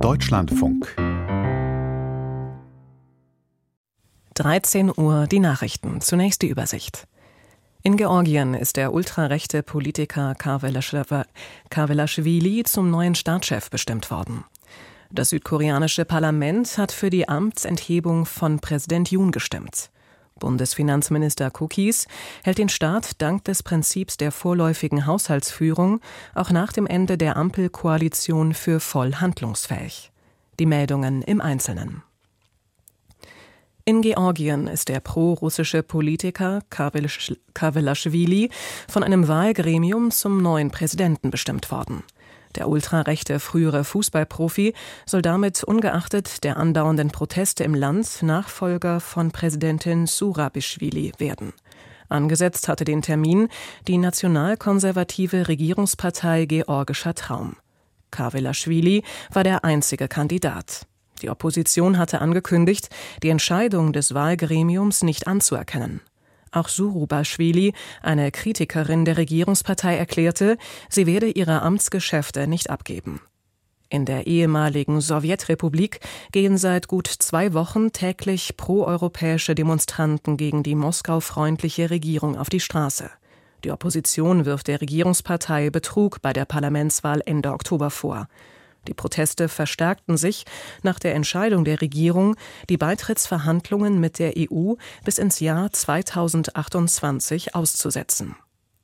Deutschlandfunk. 13 Uhr die Nachrichten. Zunächst die Übersicht. In Georgien ist der ultrarechte Politiker Karvelaschwili zum neuen Staatschef bestimmt worden. Das südkoreanische Parlament hat für die Amtsenthebung von Präsident Yoon gestimmt. Bundesfinanzminister Kukis hält den Staat dank des Prinzips der vorläufigen Haushaltsführung auch nach dem Ende der Ampelkoalition für voll handlungsfähig. Die Meldungen im Einzelnen. In Georgien ist der pro-russische Politiker Karvelaschwili von einem Wahlgremium zum neuen Präsidenten bestimmt worden. Der ultrarechte frühere Fußballprofi soll damit ungeachtet der andauernden Proteste im Land Nachfolger von Präsidentin Zurabischwili werden. Angesetzt hatte den Termin die nationalkonservative Regierungspartei Georgischer Traum. Karvelaschwili war der einzige Kandidat. Die Opposition hatte angekündigt, die Entscheidung des Wahlgremiums nicht anzuerkennen. Auch Zurabischwili, eine Kritikerin der Regierungspartei, erklärte, sie werde ihre Amtsgeschäfte nicht abgeben. In der ehemaligen Sowjetrepublik gehen seit gut 2 Wochen täglich proeuropäische Demonstranten gegen die Moskau-freundliche Regierung auf die Straße. Die Opposition wirft der Regierungspartei Betrug bei der Parlamentswahl Ende Oktober vor. Die Proteste verstärkten sich nach der Entscheidung der Regierung, die Beitrittsverhandlungen mit der EU bis ins Jahr 2028 auszusetzen.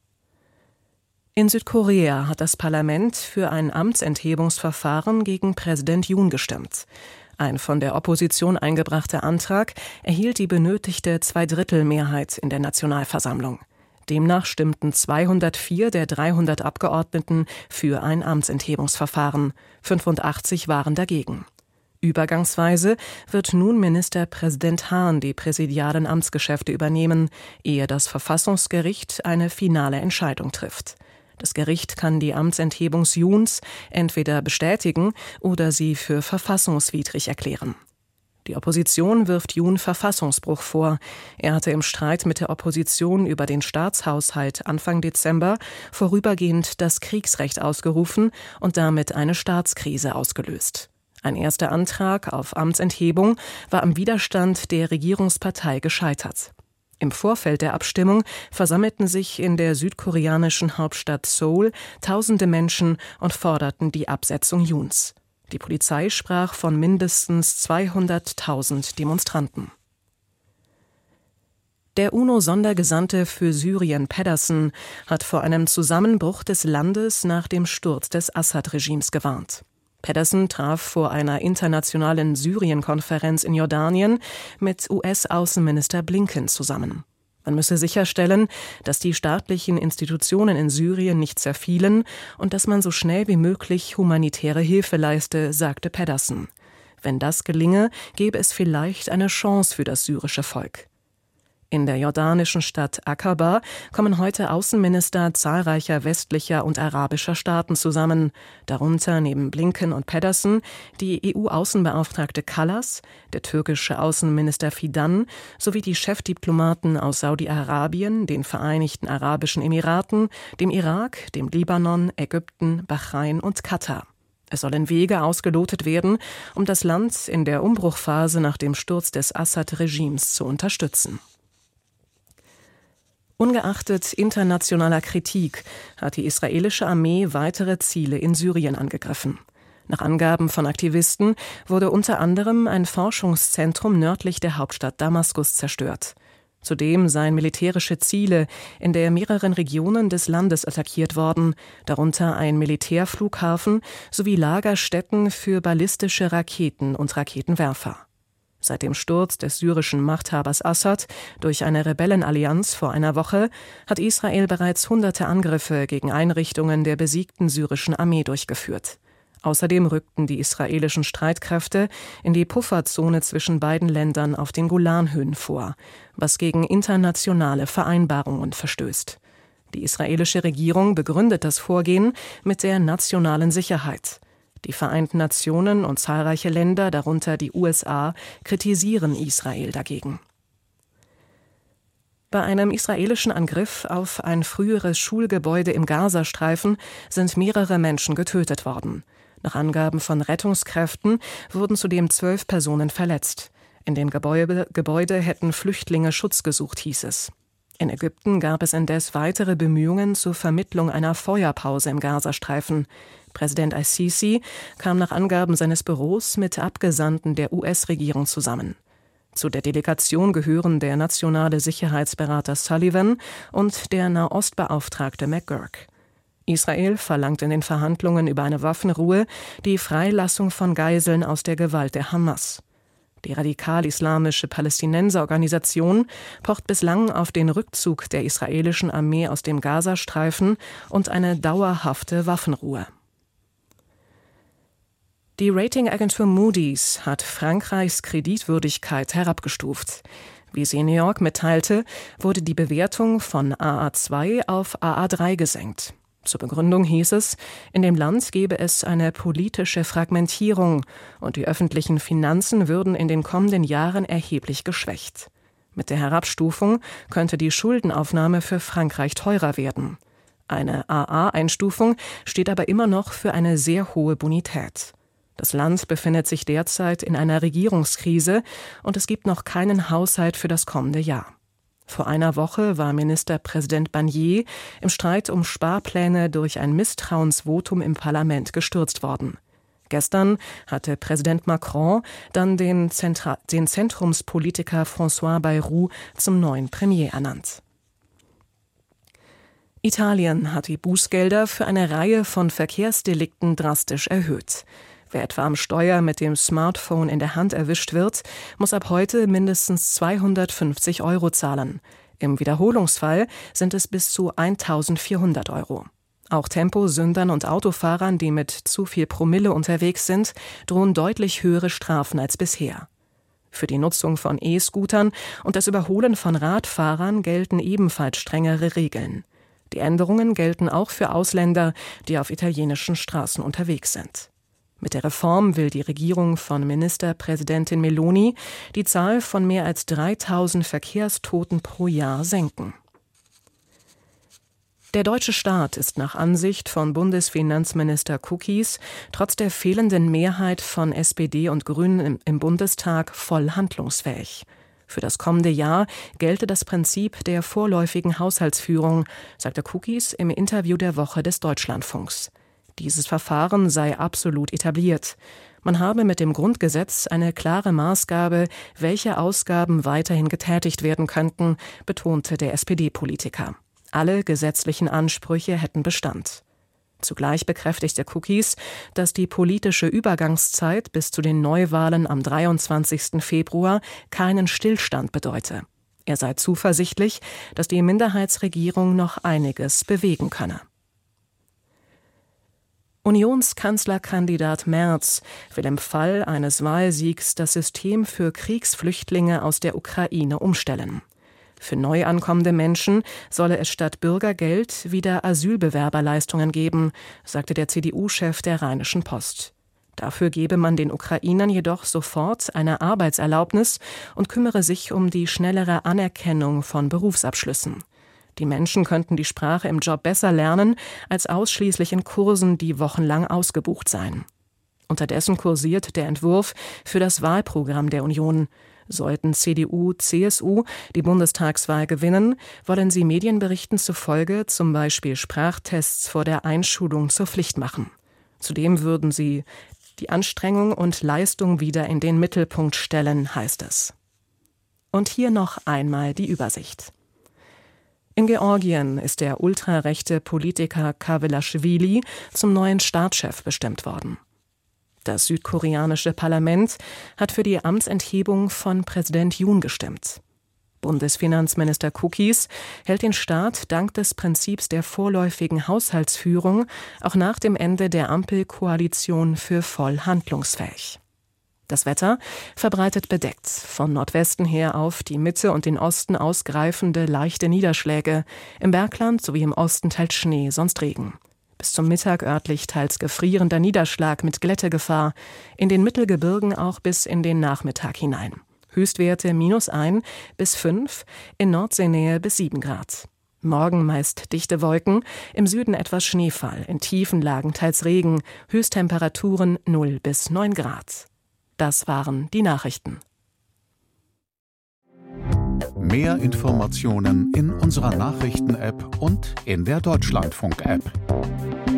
In Südkorea hat das Parlament für ein Amtsenthebungsverfahren gegen Präsident Yoon gestimmt. Ein von der Opposition eingebrachter Antrag erhielt die benötigte 2/3-Mehrheit in der Nationalversammlung. Demnach stimmten 204 der 300 Abgeordneten für ein Amtsenthebungsverfahren. 85 waren dagegen. Übergangsweise wird nun Ministerpräsident Hahn die präsidialen Amtsgeschäfte übernehmen, ehe das Verfassungsgericht eine finale Entscheidung trifft. Das Gericht kann die Amtsenthebung Yoons entweder bestätigen oder sie für verfassungswidrig erklären. Die Opposition wirft Yoon Verfassungsbruch vor. Er hatte im Streit mit der Opposition über den Staatshaushalt Anfang Dezember vorübergehend das Kriegsrecht ausgerufen und damit eine Staatskrise ausgelöst. Ein erster Antrag auf Amtsenthebung war am Widerstand der Regierungspartei gescheitert. Im Vorfeld der Abstimmung versammelten sich in der südkoreanischen Hauptstadt Seoul Tausende Menschen und forderten die Absetzung Yoons. Die Polizei sprach von mindestens 200.000 Demonstranten. Der UNO-Sondergesandte für Syrien Pedersen hat vor einem Zusammenbruch des Landes nach dem Sturz des Assad-Regimes gewarnt. Pedersen traf vor einer internationalen Syrien-Konferenz in Jordanien mit US-Außenminister Blinken zusammen. Man müsse sicherstellen, dass die staatlichen Institutionen in Syrien nicht zerfielen und dass man so schnell wie möglich humanitäre Hilfe leiste, sagte Pedersen. Wenn das gelinge, gäbe es vielleicht eine Chance für das syrische Volk. In der jordanischen Stadt Aqaba kommen heute Außenminister zahlreicher westlicher und arabischer Staaten zusammen, darunter neben Blinken und Pedersen die EU-Außenbeauftragte Kallas, der türkische Außenminister Fidan sowie die Chefdiplomaten aus Saudi-Arabien, den Vereinigten Arabischen Emiraten, dem Irak, dem Libanon, Ägypten, Bahrain und Katar. Es sollen Wege ausgelotet werden, um das Land in der Umbruchphase nach dem Sturz des Assad-Regimes zu unterstützen. Ungeachtet internationaler Kritik hat die israelische Armee weitere Ziele in Syrien angegriffen. Nach Angaben von Aktivisten wurde unter anderem ein Forschungszentrum nördlich der Hauptstadt Damaskus zerstört. Zudem seien militärische Ziele in der mehreren Regionen des Landes attackiert worden, darunter ein Militärflughafen sowie Lagerstätten für ballistische Raketen und Raketenwerfer. Seit dem Sturz des syrischen Machthabers Assad durch eine Rebellenallianz vor einer Woche hat Israel bereits hunderte Angriffe gegen Einrichtungen der besiegten syrischen Armee durchgeführt. Außerdem rückten die israelischen Streitkräfte in die Pufferzone zwischen beiden Ländern auf den Golanhöhen vor, was gegen internationale Vereinbarungen verstößt. Die israelische Regierung begründet das Vorgehen mit der nationalen Sicherheit. Die Vereinten Nationen und zahlreiche Länder, darunter die USA, kritisieren Israel dagegen. Bei einem israelischen Angriff auf ein früheres Schulgebäude im Gazastreifen sind mehrere Menschen getötet worden. Nach Angaben von Rettungskräften wurden zudem 12 Personen verletzt. In dem Gebäude hätten Flüchtlinge Schutz gesucht, hieß es. In Ägypten gab es indes weitere Bemühungen zur Vermittlung einer Feuerpause im Gazastreifen. Präsident al-Sisi kam nach Angaben seines Büros mit Abgesandten der US-Regierung zusammen. Zu der Delegation gehören der nationale Sicherheitsberater Sullivan und der Nahostbeauftragte McGurk. Israel verlangt in den Verhandlungen über eine Waffenruhe die Freilassung von Geiseln aus der Gewalt der Hamas. Die radikal-islamische Palästinenserorganisation pocht bislang auf den Rückzug der israelischen Armee aus dem Gazastreifen und eine dauerhafte Waffenruhe. Die Ratingagentur Moody's hat Frankreichs Kreditwürdigkeit herabgestuft. Wie sie in New York mitteilte, wurde die Bewertung von AA2 auf AA3 gesenkt. Zur Begründung hieß es, in dem Land gebe es eine politische Fragmentierung und die öffentlichen Finanzen würden in den kommenden Jahren erheblich geschwächt. Mit der Herabstufung könnte die Schuldenaufnahme für Frankreich teurer werden. Eine AA-Einstufung steht aber immer noch für eine sehr hohe Bonität. Das Land befindet sich derzeit in einer Regierungskrise und es gibt noch keinen Haushalt für das kommende Jahr. Vor einer Woche war Ministerpräsident Barnier im Streit um Sparpläne durch ein Misstrauensvotum im Parlament gestürzt worden. Gestern hatte Präsident Macron dann den Zentrumspolitiker François Bayrou zum neuen Premier ernannt. Italien hat die Bußgelder für eine Reihe von Verkehrsdelikten drastisch erhöht. Wer etwa am Steuer mit dem Smartphone in der Hand erwischt wird, muss ab heute mindestens 250 € zahlen. Im Wiederholungsfall sind es bis zu 1.400 €. Auch Temposündern und Autofahrern, die mit zu viel Promille unterwegs sind, drohen deutlich höhere Strafen als bisher. Für die Nutzung von E-Scootern und das Überholen von Radfahrern gelten ebenfalls strengere Regeln. Die Änderungen gelten auch für Ausländer, die auf italienischen Straßen unterwegs sind. Mit der Reform will die Regierung von Ministerpräsidentin Meloni die Zahl von mehr als 3.000 Verkehrstoten pro Jahr senken. Der deutsche Staat ist nach Ansicht von Bundesfinanzminister Kukis trotz der fehlenden Mehrheit von SPD und Grünen im Bundestag voll handlungsfähig. Für das kommende Jahr gelte das Prinzip der vorläufigen Haushaltsführung, sagte Kukis im Interview der Woche des Deutschlandfunks. Dieses Verfahren sei absolut etabliert. Man habe mit dem Grundgesetz eine klare Maßgabe, welche Ausgaben weiterhin getätigt werden könnten, betonte der SPD-Politiker. Alle gesetzlichen Ansprüche hätten Bestand. Zugleich bekräftigte Kukis, dass die politische Übergangszeit bis zu den Neuwahlen am 23. Februar keinen Stillstand bedeute. Er sei zuversichtlich, dass die Minderheitsregierung noch einiges bewegen könne. Unionskanzlerkandidat Merz will im Fall eines Wahlsiegs das System für Kriegsflüchtlinge aus der Ukraine umstellen. Für neu ankommende Menschen solle es statt Bürgergeld wieder Asylbewerberleistungen geben, sagte der CDU-Chef der Rheinischen Post. Dafür gebe man den Ukrainern jedoch sofort eine Arbeitserlaubnis und kümmere sich um die schnellere Anerkennung von Berufsabschlüssen. Die Menschen könnten die Sprache im Job besser lernen, als ausschließlich in Kursen, die wochenlang ausgebucht seien. Unterdessen kursiert der Entwurf für das Wahlprogramm der Union. Sollten CDU, CSU die Bundestagswahl gewinnen, wollen sie Medienberichten zufolge zum Beispiel Sprachtests vor der Einschulung zur Pflicht machen. Zudem würden sie die Anstrengung und Leistung wieder in den Mittelpunkt stellen, heißt es. Und hier noch einmal die Übersicht. In Georgien ist der ultrarechte Politiker Kavelaschwili zum neuen Staatschef bestimmt worden. Das südkoreanische Parlament hat für die Amtsenthebung von Präsident Yoon gestimmt. Bundesfinanzminister Kukis hält den Staat dank des Prinzips der vorläufigen Haushaltsführung auch nach dem Ende der Ampelkoalition für voll handlungsfähig. Das Wetter verbreitet bedeckt, von Nordwesten her auf die Mitte und den Osten ausgreifende leichte Niederschläge, im Bergland sowie im Osten teils Schnee, sonst Regen. Bis zum Mittag örtlich teils gefrierender Niederschlag mit Glättegefahr, in den Mittelgebirgen auch bis in den Nachmittag hinein. Höchstwerte -1 bis 5, in Nordseenähe bis 7 Grad. Morgen meist dichte Wolken, im Süden etwas Schneefall, in tiefen Lagen teils Regen, Höchsttemperaturen 0 bis 9 Grad. Das waren die Nachrichten. Mehr Informationen in unserer Nachrichten-App und in der Deutschlandfunk-App.